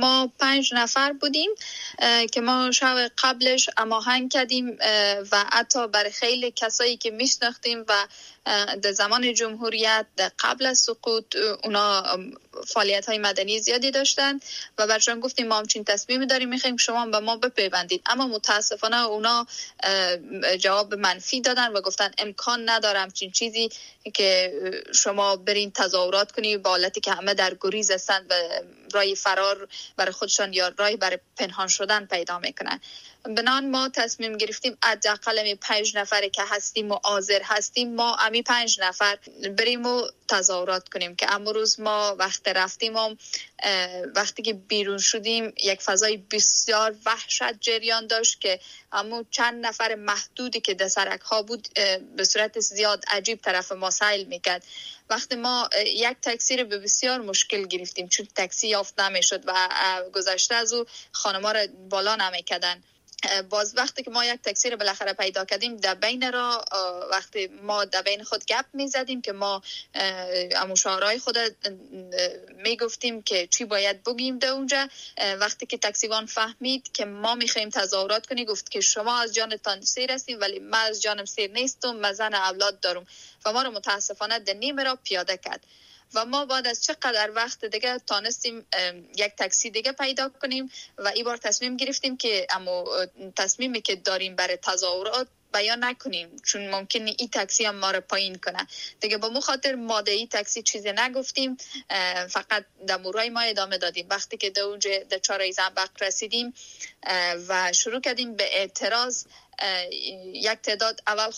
ما 5 نفر بودیم که ما شب قبلش هماهنگ کردیم و حتی برای خیلی کسایی که میشناختیم و در زمان جمهوریت قبل از سقوط اونا فعالیت های مدنی زیادی داشتن و برشان گفتیم ما همچین تصمیمی داریم میخوایم شما به ما بپیوندید، اما متاسفانه اونا جواب منفی دادن و گفتن امکان نداره همچین چیزی که شما برین تظاهرات کنی با حالتی که همه در گریز هستند و راه فرار برای خودشان یا راه برای پنهان شدن پیدا میکنن. بنان ما تصمیم گرفتیم حداقل 5 نفر که هستیم و حاضر هستیم ما امی 5 نفر بریم و تظاهرات کنیم که امروز ما وقت رفتیم و وقتی که بیرون شدیم یک فضای بسیار وحشت جریان داشت که اما چند نفر محدودی که در سرک ها بود به صورت زیاد عجیب طرف ما سیل میکرد. وقتی ما یک تاکسی رو به بسیار مشکل گرفتیم چون تاکسی یافت نمیشد و گذشته از او خانم‌ها رو بالا نمیکردن. باز وقتی که ما یک تاکسی رو بالاخره پیدا کردیم در بین را وقتی ما در بین خود گپ میزدیم که ما مشاورای خود میگفتیم که چی باید بگیم در اونجا، وقتی که تاکسیوان فهمید که ما میخوایم تظاهرات کنی گفت که شما از جانتان سیر هستیم ولی من از جانم سیر نیستم، من زن اولاد دارم و ما رو متاسفانه در نیمه را پیاده کرد و ما بعد از چقدر وقت دیگه تانستیم یک تاکسی دیگه پیدا کنیم و این بار تصمیم گرفتیم که اما تصمیمی که داریم برای تظاهرات بیان نکنیم چون ممکنه این تاکسی هم ما رو پایین کنه دیگه. با مو خاطر ما در این تاکسی چیزی نگفتیم، فقط در مورای ما ادامه دادیم. وقتی که در چهارراه زنبق رسیدیم و شروع کردیم به اعتراض، یک تعداد اول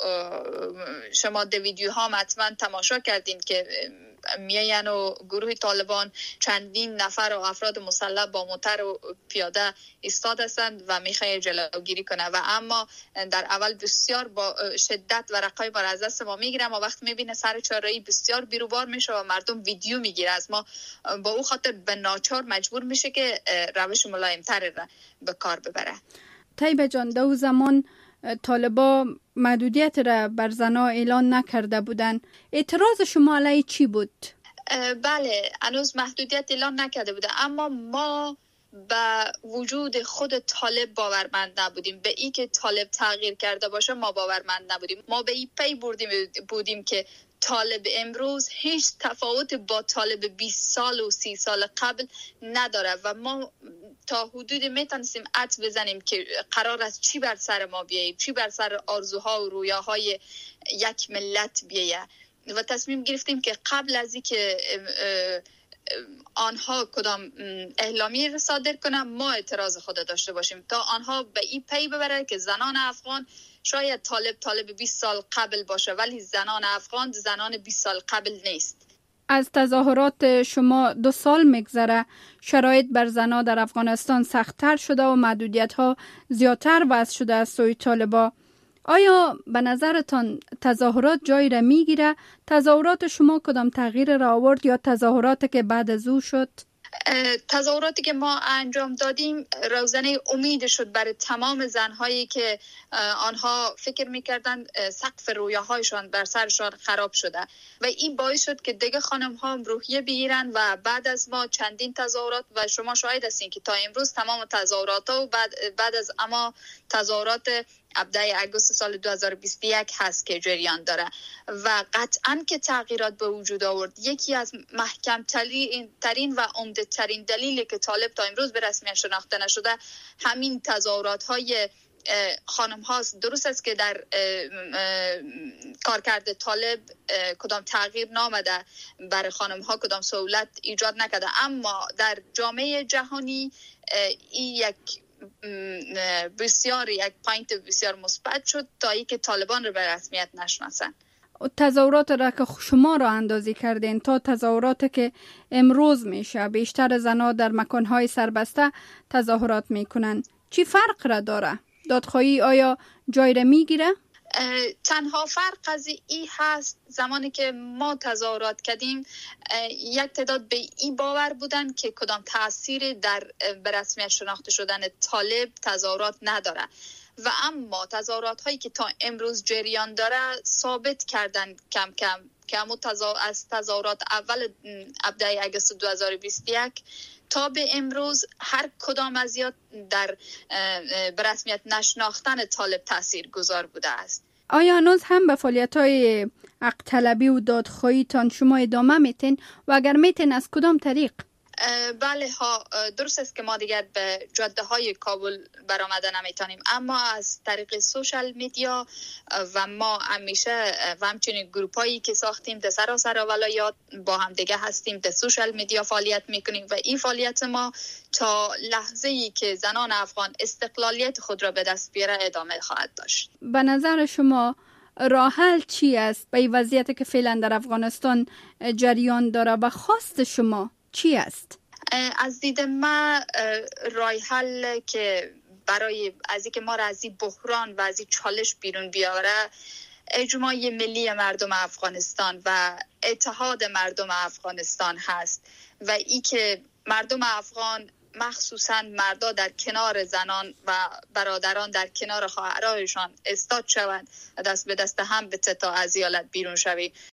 شما در ویدیو ها حتما تماشا کردین که میان و گروه طالبان چندین نفر و افراد مسلح با موتر و پیاده ایستاده هستند و میخواد جلوگیری کنه و اما در اول بسیار با شدت و رقای بر از دست ما میگیره. ما وقت میبینه سر چهارراهی بسیار بیروبار میشه و مردم ویدیو میگیره از ما، با او خاطر به ناچار مجبور میشه که روش ملایمتر را به کار ببره. طیبه جان، دو زمان طالبا محدودیت را بر زنها اعلان نکرده بودن، اعتراض شما علیه چی بود؟ بله، هنوز محدودیت اعلان نکرده بوده اما ما به وجود خود طالب باورمند نبودیم، به این که طالب تغییر کرده باشه ما باورمند نبودیم. ما به این پی بودیم که طالب امروز هیچ تفاوت با طالب 20 سال و 30 سال قبل نداره و ما تا حدودی میتونستیم حدس بزنیم که قرار است چی بر سر ما بیایه، چی بر سر آرزوها و رویاهای یک ملت بیایه و تصمیم گرفتیم که قبل از اینکه آنها کدام اعلامیه صادر کنن ما اعتراض خود داشته باشیم تا آنها به این پی ببره که زنان افغان شاید طالب 20 سال قبل باشه ولی زنان افغان زنان 20 سال قبل نیست. از تظاهرات شما 2 سال میگذره، شرایط بر زنان در افغانستان سخت‌تر شده و محدودیت‌ها زیادتر وضع شده از سوی طالبا. آیا به نظرتان تظاهرات جای را میگیره؟ تظاهرات شما کدام تغییر را آورد یا تظاهراتی که بعد از او شد؟ تظاهراتی که ما انجام دادیم روزنه امید شد برای تمام زنهایی که آنها فکر میکردن سقف رویاهایشان بر سرشان خراب شده و این باعث شد که دیگه خانم ها روحیه بگیرن و بعد از ما چندین تظاهرات و شما شاهد هستین که تا امروز تمام تظاهرات ها و بعد از اما تظاهرات 17 آگوست سال 2021 هست که جریان داره و قطعاً که تغییرات به وجود آورد. یکی از محکم ترین و عمده ترین دلیلی که طالب تا امروز به رسمیت شناخته نشده همین تظاهرات های خانم هاست. درست است که در کارکرد طالب کدام تغییر نامده، برای خانم ها کدام سهولت ایجاد نکرده، اما در جامعه جهانی این یک پوینت بسیار مثبت شد تا ای که طالبان رو به رسمیت نشناسن. تظاهرات را که شما را اندازی کردین تا تظاهرات که امروز میشه، بیشتر زنها در مکانهای سربسته تظاهرات میکنن، چی فرق را داره؟ دادخواهی آیا جای را میگیره؟ تنها فرق از این هست زمانی که ما تظاهرات کردیم یک تعداد به این باور بودن که کدام تأثیر در به رسمیت شناخته شدن طالب تظاهرات نداره و اما تظاهرات هایی که تا امروز جریان داره ثابت کردن کم کم که از تظاهرات اول 17 آگوست 2021 تا به امروز هر کدام از یا در برسمیت نشناختن طالب تأثیر گذار بوده است. آیا هنوز هم به فعالیت‌های حق طلبی و دادخواهی تان شما ادامه میتین و اگر میتین از کدام طریق؟ بله ها، درست است که ما دیگر به جاده های کابل برآمده نمیتونیم، اما از طریق سوشال میدیا و ما همیشه و همچنین گروپ هایی که ساختیم در سراسر ولایات با هم دیگه هستیم، در سوشال میدیا فعالیت میکنیم و این فعالیت ما تا لحظه ای که زنان افغان استقلالیت خود را به دست بیاره ادامه خواهد داشت. به نظر شما راه حل چی است به این وضعیتی که فعلا در افغانستان جریان داره و خواست شما چی است؟ از دید من راه حل که برای از اینکه ما را از این بحران و از این چالش بیرون بیاره اجماع ملی مردم افغانستان و اتحاد مردم افغانستان هست و ای که مردم افغان مخصوصا مردا در کنار زنان و برادران در کنار خواهرایشان استاد شوند و دست به دست هم به تا از ایالت بیرون شوید.